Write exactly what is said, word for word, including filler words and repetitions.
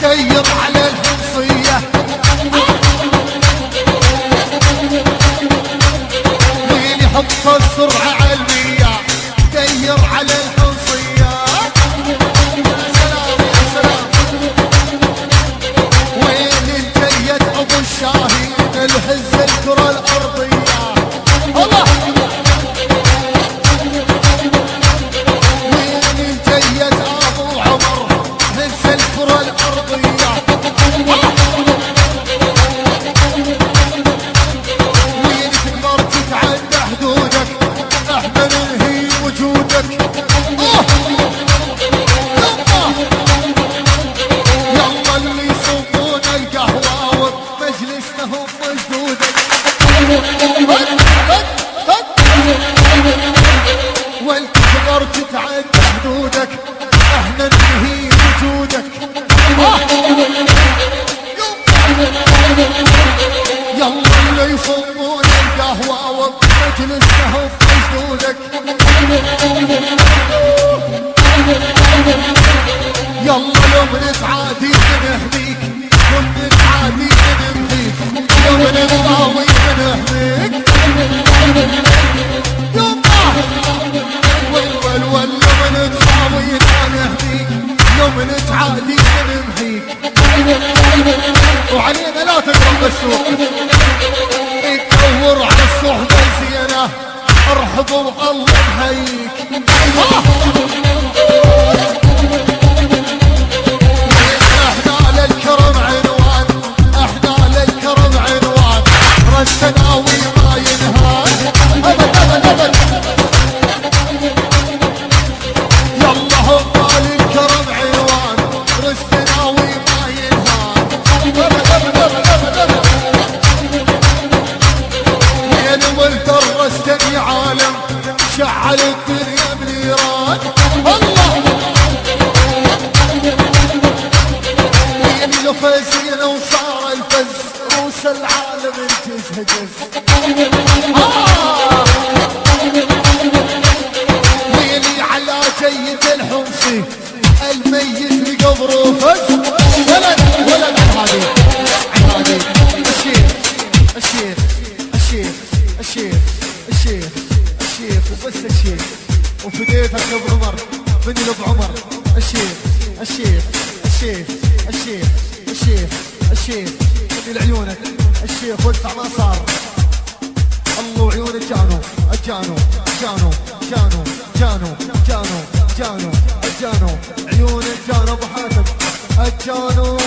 دير على الحمصية وين يحط السرعة على المية دير على الحمصية يا سلام يا سلام وين الجيد ابو الشاهين الهز الكرة الارضية الله وين الجيد ابو عمر هز الكرة الارضية وين تقدر تتعدى حدودك احنا ننهي وجودك يلا اللي يصبون القهوة مجلسنا هم مجدودك وانت تقدر تتعدى حدودك احنا ننهي وجودك يلا اللي يصبون القهوة مجلسنا هم مجدودك يلا يوم نتعادي نهديك يوم نتعادي نهديك يوم نتطاوي نهديك يوم ول ول ول يوم نتطاوي نهديك يوم نتعادي نهديك وعلينا لا تقرب السوق تدور على الصحبة الزينة ارحبوا الله يحييك احنا للكرم عنوان احنا للكرم عنوان رشناوي ما ينهان ابد ابد ابد يلا هم للكرم عنوان رشناوي ما ينهان ابد ابد ابد ابد ابد وين ولد الرستني عالم شعل الدنيا بنيران الله وين الفزين وصار الفز روس العالم انجز هجز آه. ويلي على جيد الحمصي الميت لقبره فز ولد ولد عبادي عبادي الشيخ الشيخ الشيخ الشيخ الشيخ الشيخ وبس الشيخ وفديتك ابو عمر بني ابو عمر الشيخ الشيخ الشيخ الشيخ الشيخ الشيخ بني لعيونك الشيخ وادفع ما صار الله وعيون الجانو الجانو جانو جانو جانو جانو جانو الجانو عيون الجانو ابو حاتم الجانو